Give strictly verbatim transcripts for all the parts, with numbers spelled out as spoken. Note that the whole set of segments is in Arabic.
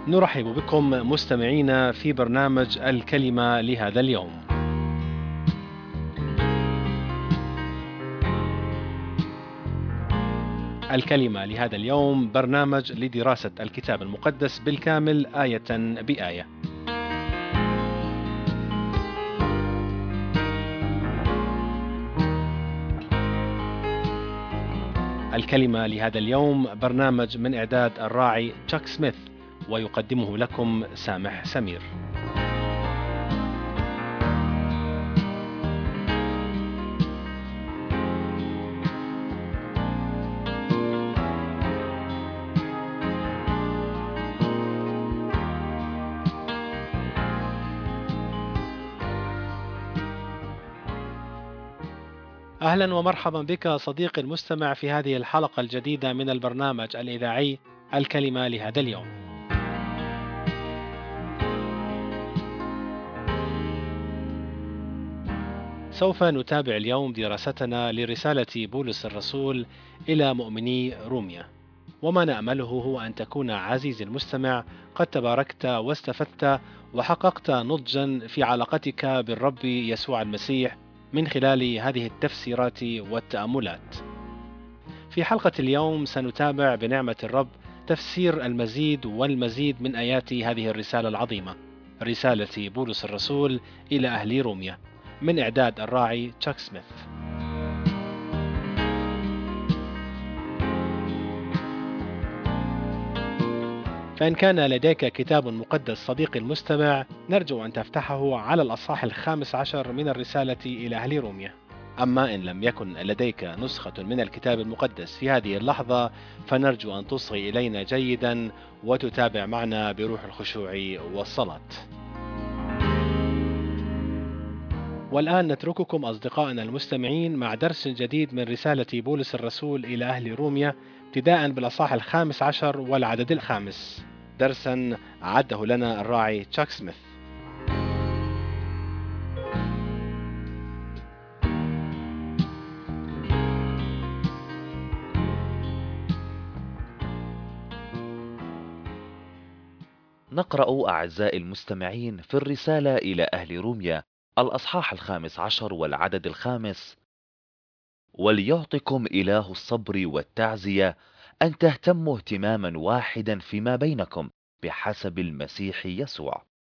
نرحب بكم مستمعينا في برنامج الكلمة لهذا اليوم. الكلمة لهذا اليوم برنامج لدراسة الكتاب المقدس بالكامل آية بآية. الكلمة لهذا اليوم برنامج من إعداد الراعي تشاك سميث، ويقدمه لكم سامح سمير. أهلا ومرحبا بك صديقي المستمع في هذه الحلقة الجديدة من البرنامج الإذاعي الكلمة لهذا اليوم. سوف نتابع اليوم دراستنا لرسالة بولس الرسول إلى مؤمني روميا، وما نأمله هو أن تكون عزيزي المستمع قد تباركت واستفدت وحققت نضجا في علاقتك بالرب يسوع المسيح من خلال هذه التفسيرات والتأملات. في حلقة اليوم سنتابع بنعمة الرب تفسير المزيد والمزيد من آيات هذه الرسالة العظيمة، رسالة بولس الرسول إلى أهل روميا، من إعداد الراعي تشاك سميث. فإن كان لديك كتاب مقدس صديقي المستمع، نرجو أن تفتحه على الأصحاح الخامس عشر من الرسالة إلى أهل روميا. أما إن لم يكن لديك نسخة من الكتاب المقدس في هذه اللحظة، فنرجو أن تصغي إلينا جيدا وتتابع معنا بروح الخشوع والصلاة. والآن نترككم أصدقائنا المستمعين مع درس جديد من رسالة بولس الرسول إلى أهل روميا، ابتداء بالأصحاح الخامس عشر والعدد الخامس، درسا أعده لنا الراعي تشاك سميث. نقرأ أعزائي المستمعين في الرسالة إلى أهل روميا الأصحاح الخامس عشر والعدد الخامس: وليعطكم إله الصبر والتعزية أن تهتموا اهتماما واحدا فيما بينكم بحسب المسيح يسوع.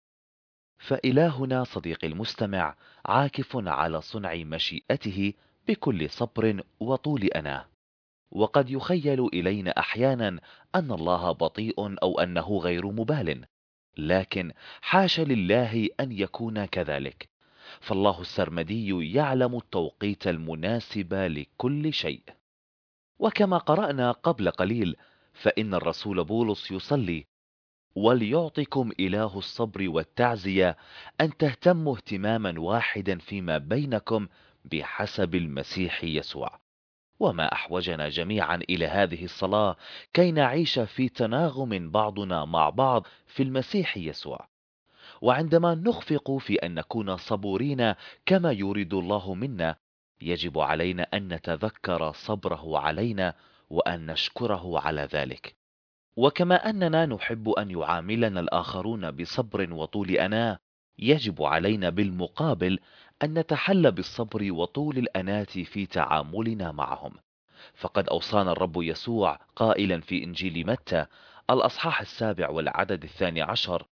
فإلهنا صديقي المستمع عاكف على صنع مشيئته بكل صبر وطول أناه، وقد يخيل إلينا أحيانا أن الله بطيء أو أنه غير مبال، لكن حاش لله أن يكون كذلك، فالله السرمدي يعلم التوقيت المناسب لكل شيء. وكما قرأنا قبل قليل، فإن الرسول بولس يصلي: وليعطكم إله الصبر والتعزية أن تهتموا اهتماما واحدا فيما بينكم بحسب المسيح يسوع. وما أحوجنا جميعا إلى هذه الصلاة كي نعيش في تناغم بعضنا مع بعض في المسيح يسوع. وعندما نخفق في أن نكون صبورين كما يريد الله منا، يجب علينا أن نتذكر صبره علينا وأن نشكره على ذلك. وكما أننا نحب أن يعاملنا الآخرون بصبر وطول أناة، يجب علينا بالمقابل أن نتحلى بالصبر وطول الأناة في تعاملنا معهم. فقد أوصانا الرب يسوع قائلا في إنجيل متى الأصحاح السابع والعدد الثاني عشر: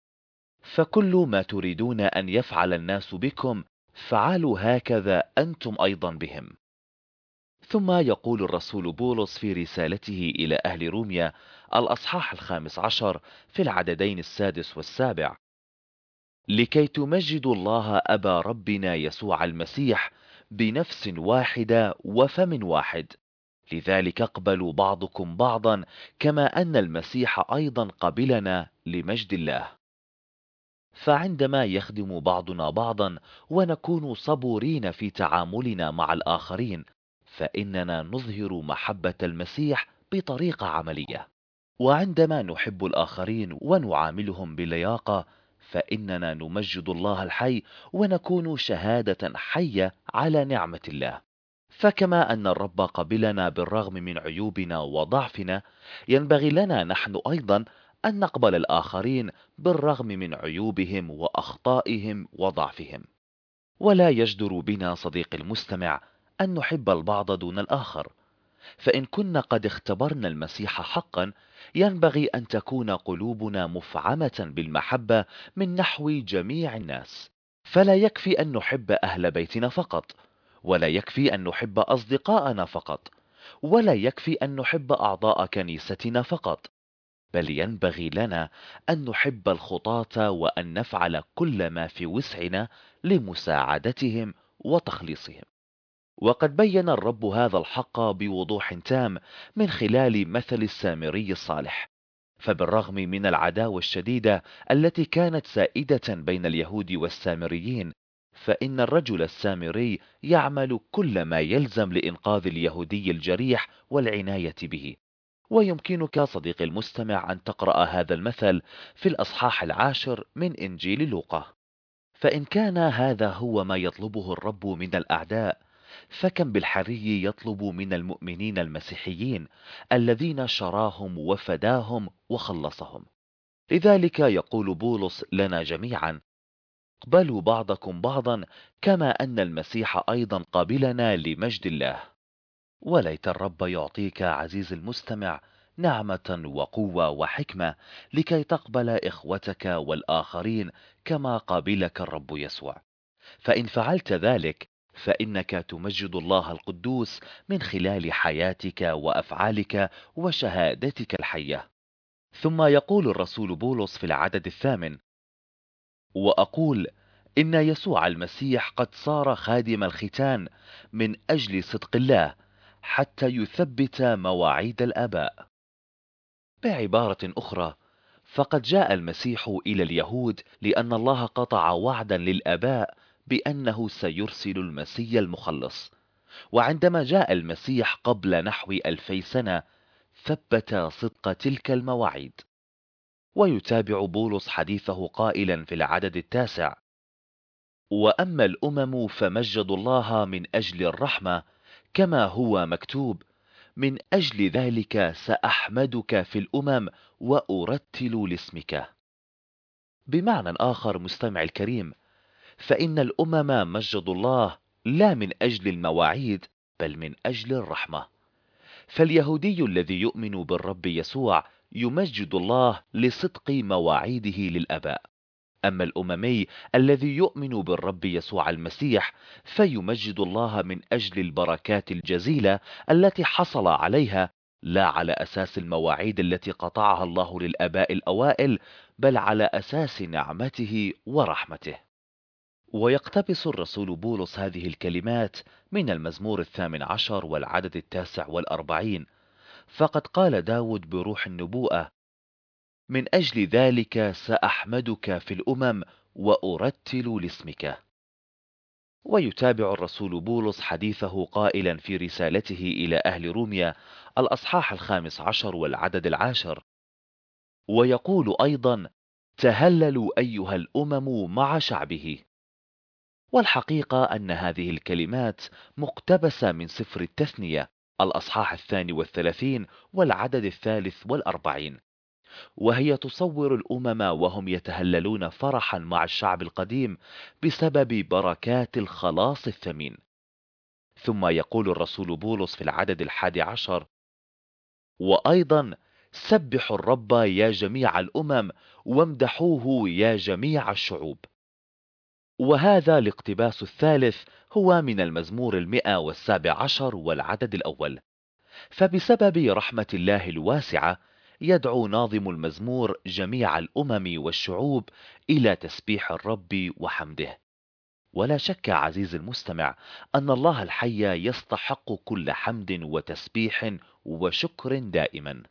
فكل ما تريدون أن يفعل الناس بكم فعلوا هكذا أنتم أيضا بهم. ثم يقول الرسول بولس في رسالته إلى أهل روميا الأصحاح الخامس عشر في العددين السادس والسابع: لكي تمجدوا الله أبا ربنا يسوع المسيح بنفس واحدة وفم واحد، لذلك اقبلوا بعضكم بعضا كما أن المسيح أيضا قبلنا لمجد الله. فعندما يخدم بعضنا بعضا ونكون صبورين في تعاملنا مع الآخرين، فإننا نظهر محبة المسيح بطريقة عملية. وعندما نحب الآخرين ونعاملهم بلياقة، فإننا نمجد الله الحي ونكون شهادة حية على نعمة الله. فكما أن الرب قبلنا بالرغم من عيوبنا وضعفنا، ينبغي لنا نحن أيضا أن نقبل الآخرين بالرغم من عيوبهم وأخطائهم وضعفهم. ولا يجدر بنا صديقي المستمع أن نحب البعض دون الآخر، فإن كنا قد اختبرنا المسيح حقا ينبغي أن تكون قلوبنا مفعمة بالمحبة من نحو جميع الناس. فلا يكفي أن نحب أهل بيتنا فقط، ولا يكفي أن نحب أصدقاءنا فقط، ولا يكفي أن نحب أعضاء كنيستنا فقط، بل ينبغي لنا أن نحب الخطاة وأن نفعل كل ما في وسعنا لمساعدتهم وتخليصهم. وقد بين الرب هذا الحق بوضوح تام من خلال مثل السامري الصالح. فبالرغم من العداوة الشديدة التي كانت سائدة بين اليهود والسامريين، فإن الرجل السامري يعمل كل ما يلزم لإنقاذ اليهودي الجريح والعناية به. ويمكنك صديقي المستمع أن تقرأ هذا المثل في الأصحاح العاشر من إنجيل لوقا. فإن كان هذا هو ما يطلبه الرب من الأعداء، فكم بالحري يطلب من المؤمنين المسيحيين الذين شراهم وفداهم وخلصهم. لذلك يقول بولس لنا جميعا: اقبلوا بعضكم بعضا كما أن المسيح أيضا قبلنا لمجد الله. وليت الرب يعطيك عزيز المستمع نعمة وقوة وحكمة لكي تقبل إخوتك والآخرين كما قابلك الرب يسوع. فإن فعلت ذلك فإنك تمجد الله القدوس من خلال حياتك وأفعالك وشهادتك الحية. ثم يقول الرسول بولس في العدد الثامن: وأقول إن يسوع المسيح قد صار خادم الختان من أجل صدق الله حتى يثبت مواعيد الآباء. بعبارة أخرى، فقد جاء المسيح إلى اليهود لأن الله قطع وعدا للآباء بأنه سيرسل المسيح المخلص. وعندما جاء المسيح قبل نحو ألفي سنة ثبت صدق تلك المواعيد. ويتابع بولس حديثه قائلا في العدد التاسع: وأما الأمم فمجدوا الله من أجل الرحمة، كما هو مكتوب: من أجل ذلك سأحمدك في الأمم وأرتل لاسمك. بمعنى آخر مستمع الكريم، فإن الأمم مجدوا الله لا من أجل المواعيد بل من أجل الرحمة. فاليهودي الذي يؤمن بالرب يسوع يمجد الله لصدق مواعيده للآباء، أما الأممي الذي يؤمن بالرب يسوع المسيح فيمجد الله من أجل البركات الجزيلة التي حصل عليها، لا على أساس المواعيد التي قطعها الله للآباء الأوائل، بل على أساس نعمته ورحمته. ويقتبس الرسول بولس هذه الكلمات من المزمور الثامن عشر والعدد التاسع والأربعين، فقد قال داود بروح النبوءة: من أجل ذلك سأحمدك في الأمم وأرتل لاسمك. ويتابع الرسول بولس حديثه قائلا في رسالته إلى أهل روميا الأصحاح الخامس عشر والعدد العاشر، ويقول أيضا: تهللوا أيها الأمم مع شعبه. والحقيقة أن هذه الكلمات مقتبسة من سفر التثنية الأصحاح الثاني والثلاثين والعدد الثالث والأربعين، وهي تصور الأمم وهم يتهللون فرحا مع الشعب القديم بسبب بركات الخلاص الثمين. ثم يقول الرسول بولس في العدد الحادي عشر: وأيضا سبحوا الرب يا جميع الأمم وامدحوه يا جميع الشعوب. وهذا الاقتباس الثالث هو من المزمور المئة والسابع عشر والعدد الأول. فبسبب رحمة الله الواسعة يدعو ناظم المزمور جميع الأمم والشعوب إلى تسبيح الرب وحمده. ولا شك عزيز المستمع أن الله الحي يستحق كل حمد وتسبيح وشكر دائما.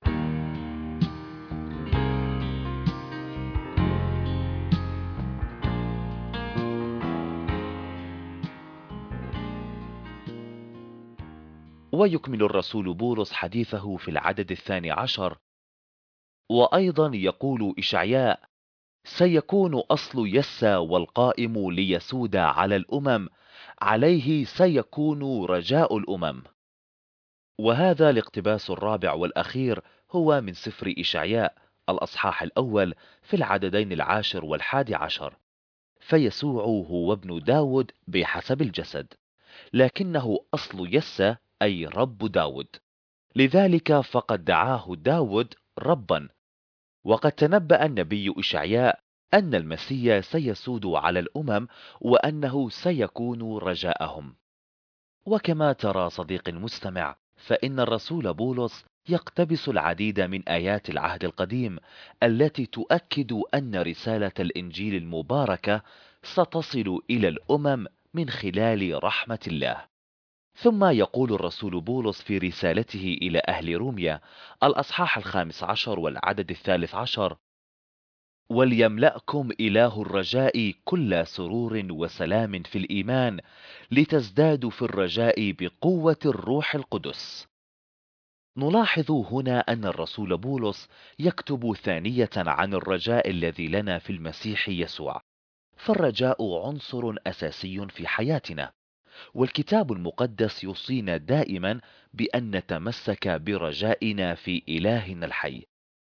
ويكمل الرسول بولس حديثه في العدد الثاني عشر: وأيضا يقول إشعياء: سيكون أصل يسى والقائم ليسود على الأمم، عليه سيكون رجاء الأمم. وهذا الاقتباس الرابع والأخير هو من سفر إشعياء الأصحاح الأول في العددين العاشر والحادي عشر. فيسوع هو ابن داود بحسب الجسد، لكنه أصل يسى أي رب داود، لذلك فقد دعاه داود ربا. وقد تنبأ النبي إشعياء أن المسيح سيسود على الأمم وأنه سيكون رجاءهم. وكما ترى صديقي المستمع، فإن الرسول بولس يقتبس العديد من آيات العهد القديم التي تؤكد أن رسالة الإنجيل المباركة ستصل إلى الأمم من خلال رحمة الله. ثم يقول الرسول بولس في رسالته إلى أهل روميا الأصحاح الخامس عشر والعدد الثالث عشر: وليملأكم إله الرجاء كل سرور وسلام في الإيمان، لتزدادوا في الرجاء بقوة الروح القدس. نلاحظ هنا أن الرسول بولس يكتب ثانية عن الرجاء الذي لنا في المسيح يسوع، فالرجاء عنصر أساسي في حياتنا، والكتاب المقدس يوصينا دائما بأن نتمسك برجائنا في إلهنا الحي،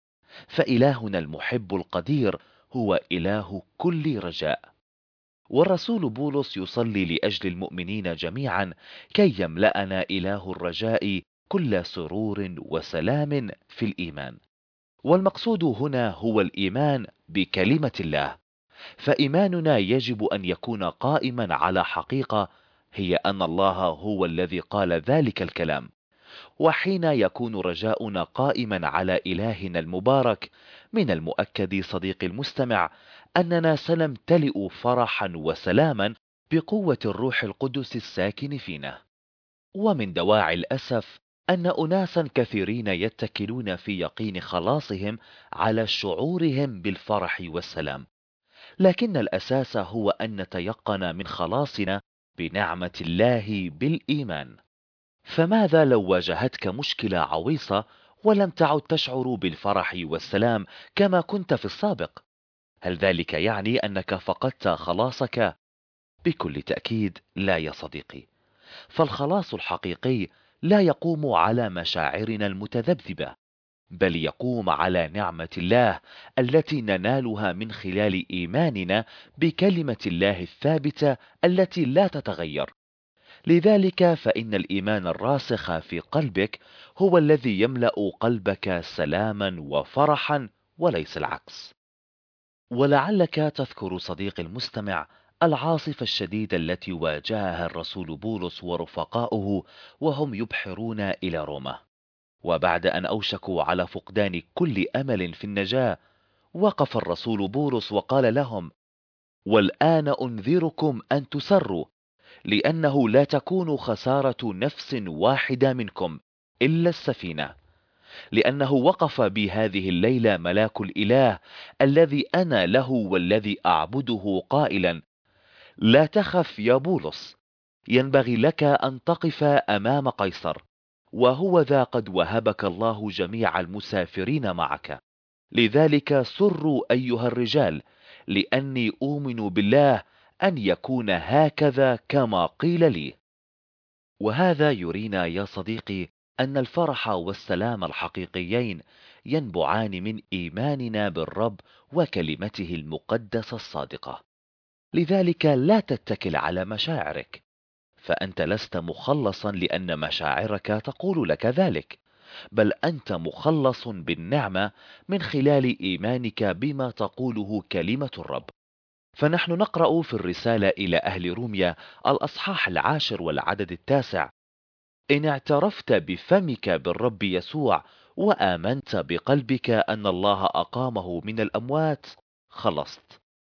فإلهنا المحب القدير هو إله كل رجاء. والرسول بولس يصلي لأجل المؤمنين جميعا كي يملأنا إله الرجاء كل سرور وسلام في الإيمان. والمقصود هنا هو الإيمان بكلمة الله، فإيماننا يجب أن يكون قائما على حقيقة، هي أن الله هو الذي قال ذلك الكلام. وحين يكون رجاؤنا قائما على إلهنا المبارك، من المؤكد صديقي المستمع أننا سنمتلئ فرحا وسلاما بقوة الروح القدس الساكن فينا. ومن دواعي الأسف أن أناسا كثيرين يتكلون في يقين خلاصهم على شعورهم بالفرح والسلام، لكن الأساس هو أن نتيقن من خلاصنا بنعمة الله بالإيمان. فماذا لو واجهتك مشكلة عويصة ولم تعد تشعر بالفرح والسلام كما كنت في السابق؟ هل ذلك يعني أنك فقدت خلاصك؟ بكل تأكيد لا يا صديقي، فالخلاص الحقيقي لا يقوم على مشاعرنا المتذبذبة، بل يقوم على نعمة الله التي ننالها من خلال إيماننا بكلمة الله الثابتة التي لا تتغير. لذلك فإن الإيمان الراسخ في قلبك هو الذي يملأ قلبك سلاما وفرحا وليس العكس. ولعلك تذكر صديقي المستمع العاصفة الشديدة التي واجهها الرسول بولس ورفقاؤه وهم يبحرون إلى روما، وبعد أن أوشكوا على فقدان كل أمل في النجاة، وقف الرسول بولس وقال لهم: والآن أنذركم أن تسروا، لأنه لا تكون خسارة نفس واحدة منكم إلا السفينة، لأنه وقف بي هذه الليلة ملاك الإله الذي أنا له والذي أعبده قائلا: لا تخف يا بولس، ينبغي لك أن تقف أمام قيصر، وهو ذا قد وهبك الله جميع المسافرين معك. لذلك سروا أيها الرجال، لأني أؤمن بالله أن يكون هكذا كما قيل لي. وهذا يرينا يا صديقي أن الفرح والسلام الحقيقيين ينبعان من إيماننا بالرب وكلمته المقدسة الصادقة. لذلك لا تتكل على مشاعرك، فأنت لست مخلصا لأن مشاعرك تقول لك ذلك، بل أنت مخلص بالنعمة من خلال إيمانك بما تقوله كلمة الرب. فنحن نقرأ في الرسالة إلى أهل روميا الأصحاح العاشر والعدد التاسع: إن اعترفت بفمك بالرب يسوع وآمنت بقلبك أن الله أقامه من الأموات خلصت.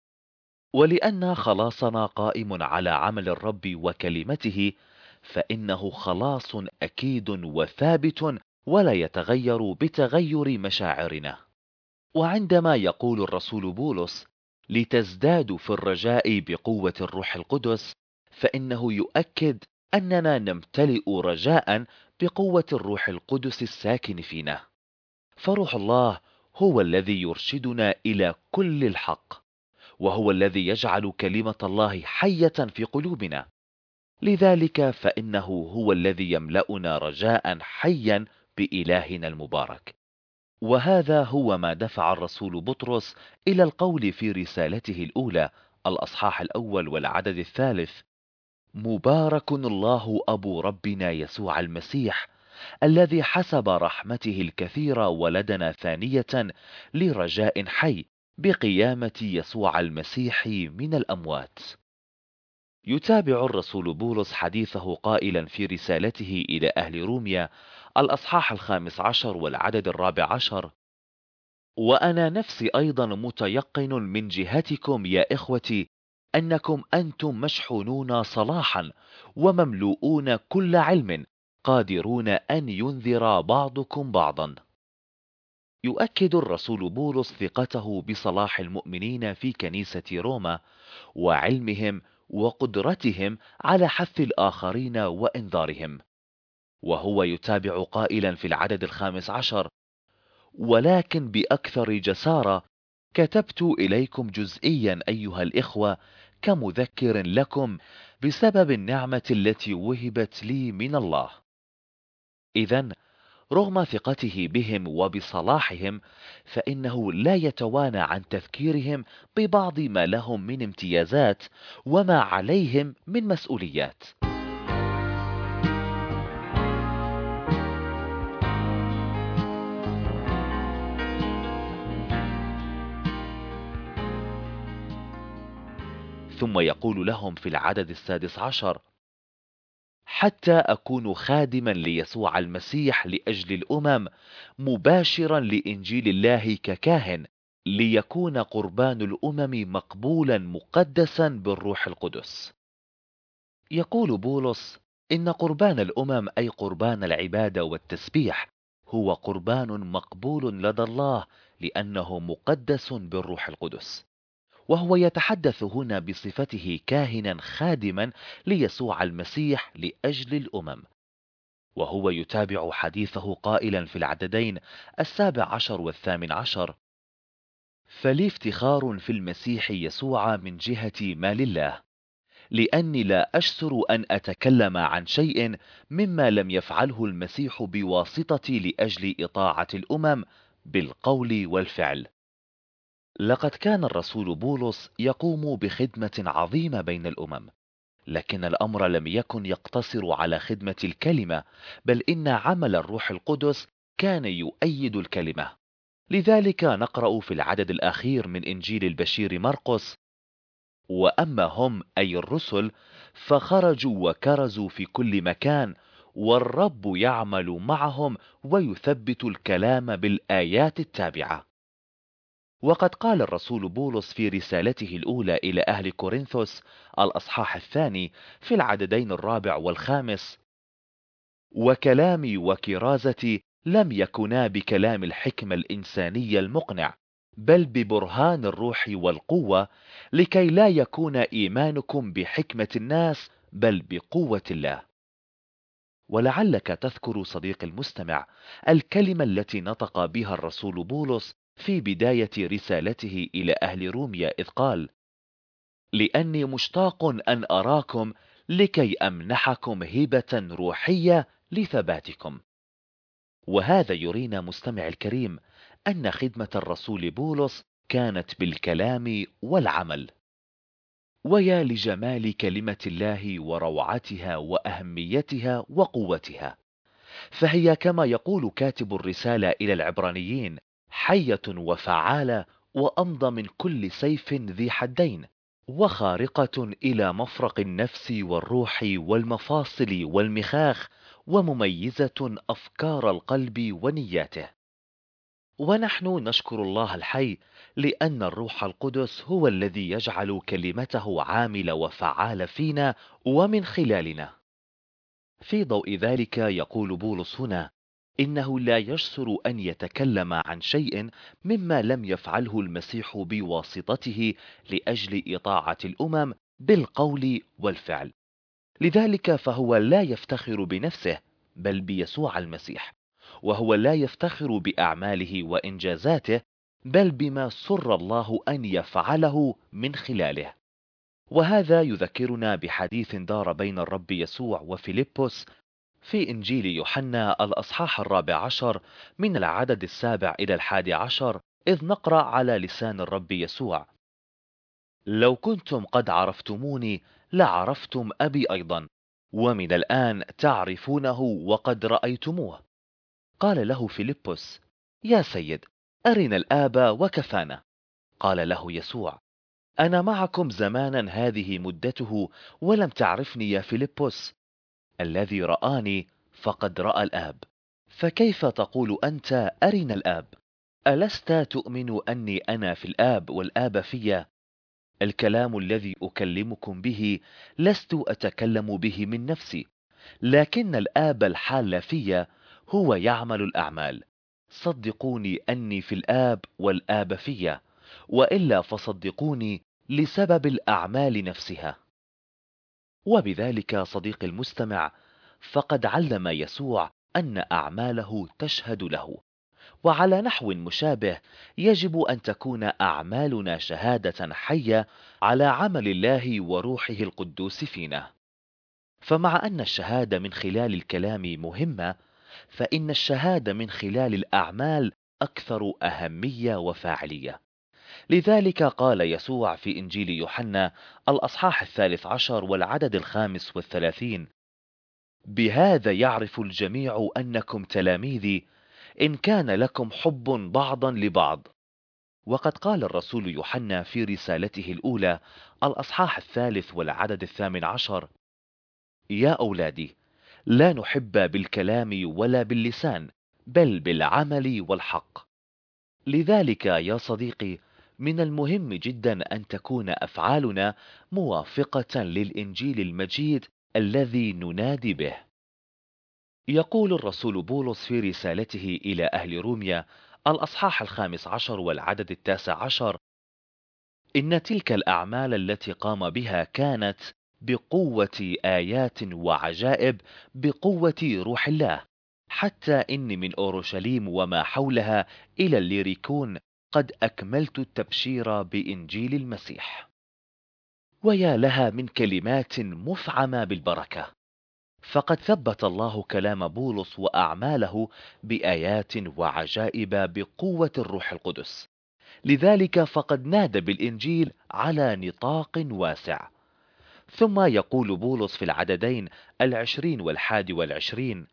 ولأن خلاصنا قائم على عمل الرب وكلمته، فإنه خلاص أكيد وثابت ولا يتغير بتغير مشاعرنا. وعندما يقول الرسول بولس: لتزدادوا في الرجاء بقوة الروح القدس، فإنه يؤكد أننا نمتلئ رجاء بقوة الروح القدس الساكن فينا، فروح الله هو الذي يرشدنا إلى كل الحق، وهو الذي يجعل كلمة الله حية في قلوبنا. لذلك فإنه هو الذي يملأنا رجاء حيا بإلهنا المبارك. وهذا هو ما دفع الرسول بطرس إلى القول في رسالته الأولى الأصحاح الأول والعدد الثالث: مبارك الله أبو ربنا يسوع المسيح الذي حسب رحمته الكثيرة ولدنا ثانية لرجاء حي بقيامة يسوع المسيح من الأموات. يتابع الرسول بولس حديثه قائلا في رسالته إلى أهل روميا الأصحاح الخامس عشر والعدد الرابع عشر: وأنا نفسي أيضا متيقن من جهتكم يا إخوتي أنكم أنتم مشحونون صلاحا ومملوءون كل علم قادرون أن ينذر بعضكم بعضا. يؤكد الرسول بولس ثقته بصلاح المؤمنين في كنيسة روما وعلمهم وقدرتهم على حث الآخرين وإنذارهم، وهو يتابع قائلا في العدد الخامس عشر: ولكن بأكثر جسارة كتبت إليكم جزئيا أيها الإخوة كمذكر لكم بسبب النعمة التي وهبت لي من الله. إذن رغم ثقته بهم وبصلاحهم فإنه لا يتوانى عن تذكيرهم ببعض ما لهم من امتيازات وما عليهم من مسؤوليات. ثم يقول لهم في العدد السادس عشر: حتى أكون خادما ليسوع المسيح لأجل الأمم مباشرا لإنجيل الله ككاهن ليكون قربان الأمم مقبولا مقدسا بالروح القدس. يقول بولس إن قربان الأمم أي قربان العبادة والتسبيح هو قربان مقبول لدى الله لأنه مقدس بالروح القدس، وهو يتحدث هنا بصفته كاهنا خادما ليسوع المسيح لأجل الأمم. وهو يتابع حديثه قائلا في العددين السابع عشر والثامن عشر: فلي افتخار في المسيح يسوع من جهة ما لله، لأني لا أشسر أن أتكلم عن شيء مما لم يفعله المسيح بواسطتي لأجل إطاعة الأمم بالقول والفعل. لقد كان الرسول بولس يقوم بخدمة عظيمة بين الأمم، لكن الأمر لم يكن يقتصر على خدمة الكلمة، بل إن عمل الروح القدس كان يؤيد الكلمة. لذلك نقرأ في العدد الأخير من إنجيل البشير مرقس: وأما هم أي الرسل فخرجوا وكرزوا في كل مكان، والرب يعمل معهم ويثبت الكلام بالآيات التابعة. وقد قال الرسول بولس في رسالته الأولى إلى أهل كورنثوس الأصحاح الثاني في العددين الرابع والخامس: وكلامي وكرازتي لم يكونا بكلام الحكمة الإنسانية المقنع، بل ببرهان الروح والقوة، لكي لا يكون إيمانكم بحكمة الناس بل بقوة الله. ولعلك تذكر صديق المستمع الكلمة التي نطق بها الرسول بولس في بداية رسالته إلى أهل روميا إذ قال: لأني مشتاق أن أراكم لكي أمنحكم هبة روحية لثباتكم. وهذا يرينا مستمع الكريم أن خدمة الرسول بولس كانت بالكلام والعمل. ويا لجمال كلمة الله وروعتها وأهميتها وقوتها، فهي كما يقول كاتب الرسالة إلى العبرانيين حية وفعالة وأمضى من كل سيف ذي حدين، وخارقة إلى مفرق النفس والروح والمفاصل والمخاخ، ومميزة أفكار القلب ونياته. ونحن نشكر الله الحي لأن الروح القدس هو الذي يجعل كلمته عاملة وفعالة فينا ومن خلالنا. في ضوء ذلك يقول بولس هنا إنه لا يجسر أن يتكلم عن شيء مما لم يفعله المسيح بواسطته لأجل إطاعة الأمم بالقول والفعل. لذلك فهو لا يفتخر بنفسه بل بيسوع المسيح، وهو لا يفتخر بأعماله وإنجازاته بل بما سر الله أن يفعله من خلاله. وهذا يذكرنا بحديث دار بين الرب يسوع وفيلبس في إنجيل يوحنا الأصحاح الرابع عشر من العدد السابع إلى الحادي عشر، إذ نقرأ على لسان الرب يسوع: لو كنتم قد عرفتموني لعرفتم أبي أيضا، ومن الآن تعرفونه وقد رأيتموه. قال له فيلبس: يا سيد، أرنا الآب وكفانا. قال له يسوع: أنا معكم زمانا هذه مدته ولم تعرفني يا فيلبس؟ الذي رآني فقد رأى الآب، فكيف تقول أنت أرنا الآب؟ ألست تؤمن أني أنا في الآب والآب في؟ الكلام الذي أكلمكم به لست أتكلم به من نفسي، لكن الآب الحال في هو يعمل الأعمال. صدقوني أني في الآب والآب في، وإلا فصدقوني لسبب الأعمال نفسها. وبذلك صديقي المستمع، فقد علم يسوع أن أعماله تشهد له، وعلى نحو مشابه يجب أن تكون أعمالنا شهادة حية على عمل الله وروحه القدوس فينا. فمع أن الشهادة من خلال الكلام مهمة، فإن الشهادة من خلال الأعمال أكثر أهمية وفاعلية. لذلك قال يسوع في إنجيل يوحنا الأصحاح الثالث عشر والعدد الخامس والثلاثين: بهذا يعرف الجميع أنكم تلاميذي، إن كان لكم حب بعضا لبعض. وقد قال الرسول يوحنا في رسالته الأولى الأصحاح الثالث والعدد الثامن عشر: يا أولادي، لا نحب بالكلام ولا باللسان، بل بالعمل والحق. لذلك يا صديقي، من المهم جدا أن تكون أفعالنا موافقة للإنجيل المجيد الذي ننادي به. يقول الرسول بولس في رسالته إلى أهل روميا الأصحاح الخامس عشر والعدد التاسع عشر: إن تلك الأعمال التي قام بها كانت بقوة آيات وعجائب، بقوة روح الله، حتى إني من أورشليم وما حولها إلى الليريكون قد أكملت التبشير بإنجيل المسيح. ويا لها من كلمات مفعمة بالبركة! فقد ثبت الله كلام بولس وأعماله بآيات وعجائب بقوة الروح القدس. لذلك فقد نادى بالإنجيل على نطاق واسع. ثم يقول بولس في العددين العشرين والحادي والعشرين: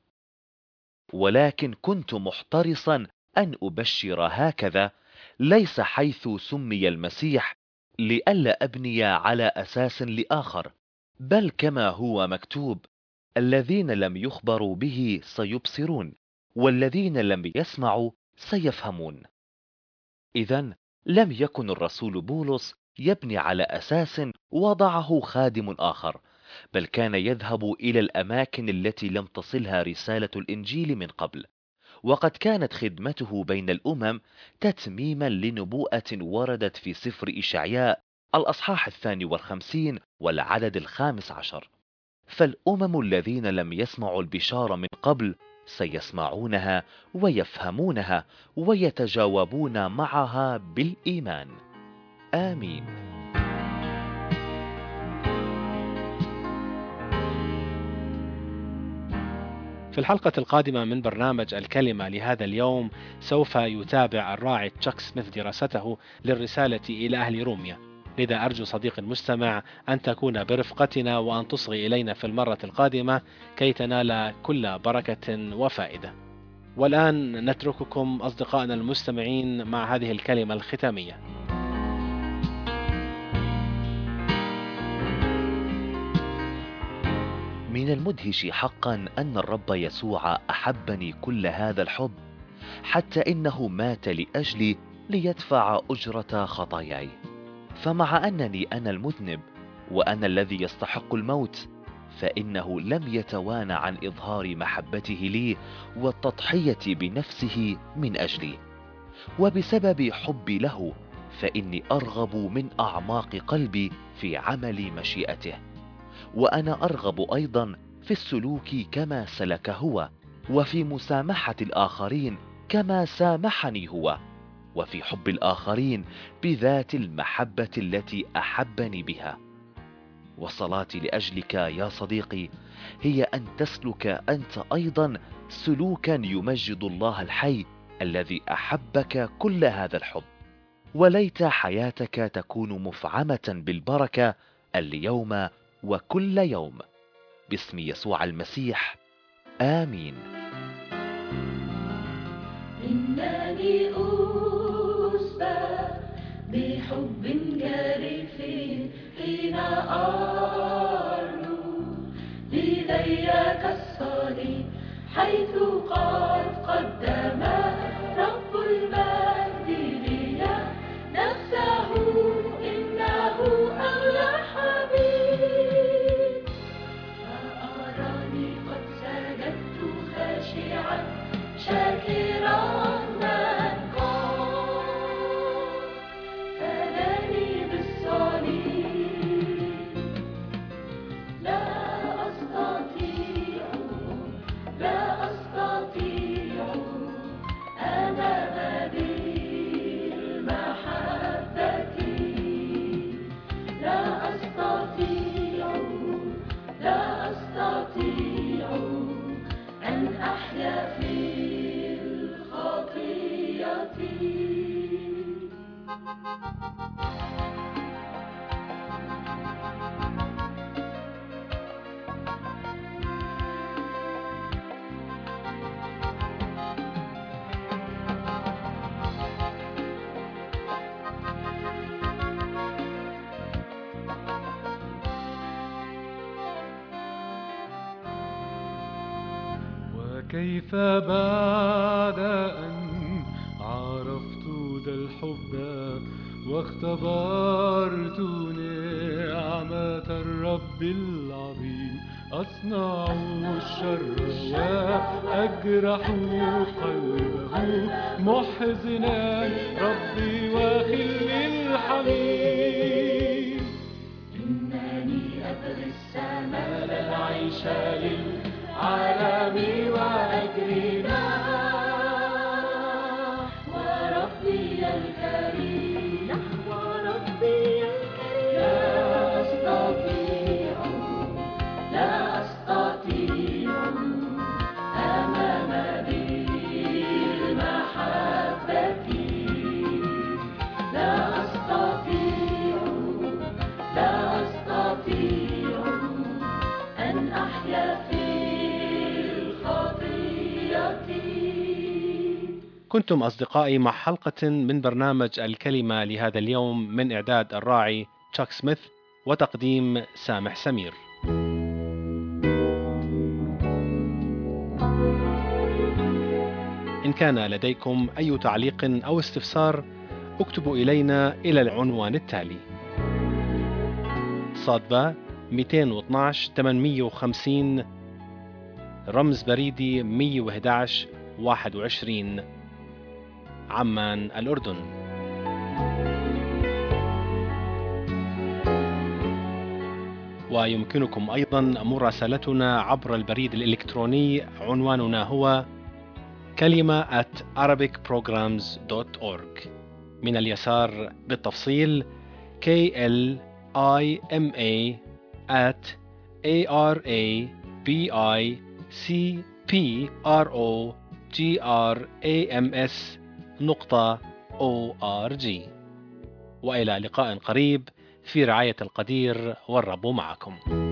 ولكن كنت محترصا أن أبشر هكذا، ليس حيث سمي المسيح، لئلا أبني على أساس لآخر، بل كما هو مكتوب: الذين لم يخبروا به سيبصرون، والذين لم يسمعوا سيفهمون. إذن لم يكن الرسول بولس يبني على أساس وضعه خادم آخر، بل كان يذهب إلى الأماكن التي لم تصلها رسالة الإنجيل من قبل. وقد كانت خدمته بين الأمم تتميما لنبوءة وردت في سفر إشعياء الأصحاح الثاني والخمسين والعدد الخامس عشر: فالأمم الذين لم يسمعوا البشارة من قبل سيسمعونها ويفهمونها ويتجاوبون معها بالإيمان. آمين. في الحلقة القادمة من برنامج الكلمة لهذا اليوم سوف يتابع الراعي تشاك سميث دراسته للرسالة إلى أهل روميا. لذا أرجو صديقي المستمع أن تكون برفقتنا وأن تصغي إلينا في المرة القادمة كي تنال كل بركة وفائدة. والآن نترككم أصدقائنا المستمعين مع هذه الكلمة الختامية. من المدهش حقا أن الرب يسوع أحبني كل هذا الحب، حتى إنه مات لأجلي ليدفع أجرة خطاياي. فمع أنني أنا المذنب وأنا الذي يستحق الموت، فإنه لم يتوانى عن إظهار محبته لي والتضحية بنفسه من أجلي. وبسبب حبي له فإني أرغب من أعماق قلبي في عمل مشيئته، وأنا أرغب أيضا في السلوك كما سلك هو، وفي مسامحة الآخرين كما سامحني هو، وفي حب الآخرين بذات المحبة التي أحبني بها. وصلاتي لأجلك يا صديقي هي أن تسلك أنت أيضا سلوكا يمجد الله الحي الذي أحبك كل هذا الحب. وليت حياتك تكون مفعمة بالبركة اليوم وكل يوم، باسم يسوع المسيح، آمين. إنني أسبح بحب جارف حين أرنو لذيك الصليب، حيث قد قدم رب المجد لي نفسه، إنه أغلى حبيب. فأراني قد سجدت خاشعا شاكرا من قام فداني بالصليب. لا أستطيع لا أستطيع أمام ذي المحبة، لا أستطيع لا أستطيع أن أحيا في الخطيئة. وكيف بعد أن عرفت ذا الحب واختبرت نعمة الرب العظيم، أصنع الشر وأجرح قلبه محزنا ربي وخلي الحميم. إنني أبغي السماء لا العيش للعالم وأجري نحو ربي الكريم، نحو ربي الكريم. لا أستطيع لا أستطيع أمام ذي المحبة، لا أستطيع لا أستطيع أن أحيا في الخطيئة. كنتم أصدقائي مع حلقة من برنامج الكلمة لهذا اليوم، من إعداد الراعي تشاك سميث وتقديم سامح سمير. إن كان لديكم أي تعليق أو استفسار اكتبوا إلينا إلى العنوان التالي: صادبة مئتين واثناشر ثمانمئة وخمسين، رمز بريدي مئة وأحد عشر واحد وعشرين، عمان، الأردن. ويمكنكم أيضا مراسلتنا عبر البريد الإلكتروني، عنواننا هو كلمة at arabic programs dot org. من اليسار بالتفصيل K L I M A at A R A B I C P R O G R A M S نقطة O R G. وإلى لقاء قريب في رعاية القدير، والرب معكم.